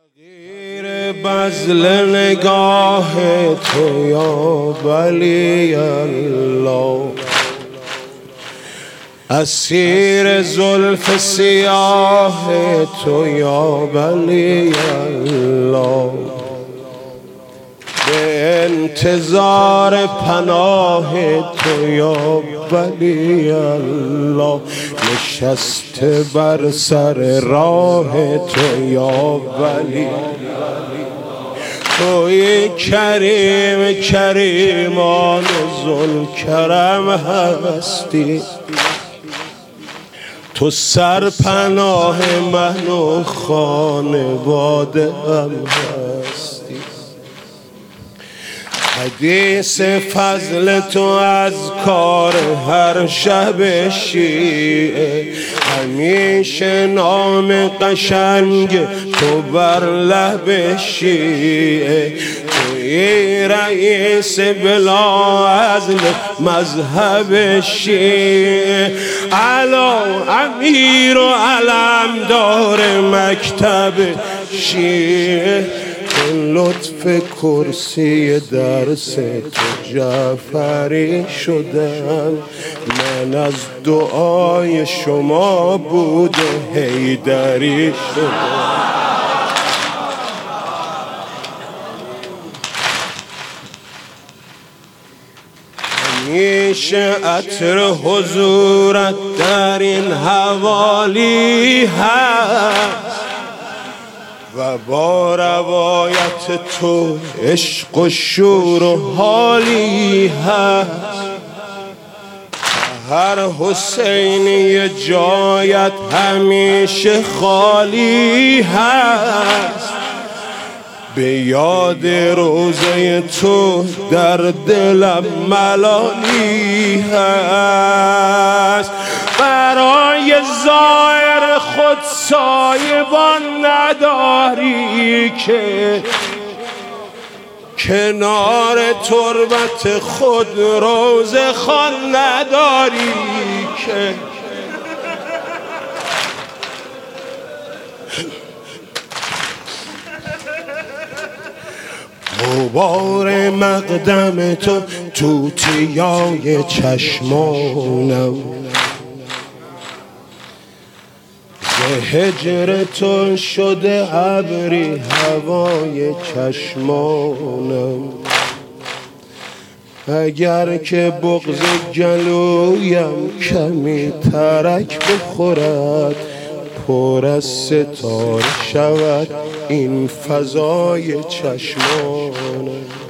غیر بذل نگاه تو یا ولی الله، اسیر زلف سیاه تو یا ولی الله، به انتظار پناه تو یا ولی الله، نشسته بر سر راه تو یا ولی، توی کریم کریمان ذوالکرم هستی، تو سرپناه من و خانواده هم هستی. حدیث فضل تو از کار هر شب شیعه، همیشه نام قشنگ تو بر لب شیعه، توی رئیس بلا عزل مذهب شیعه، علا امیر و علمدار مکتب شیعه، لطف کرسی درس تو جعفری شدم، من از دعای شما بود حیدری شدم. همیشه عطر حضورت در این حوالی هست و با روایت تو عشق و شور و حالی هست، هر حسینی جایت همیشه خالی هست، به یاد روزه تو در دلم ملالی هست، برای ظاهر خود سایبان نداری که کنار تربت خود روزه خوان نداری که غبار مقدم تو توتیای چشمانم، ز هجر تو شده ابری هوای چشمانم، اگر که بغض گلویم کمی ترک بخورد، پر از ستاره شود این فضای چشمانم.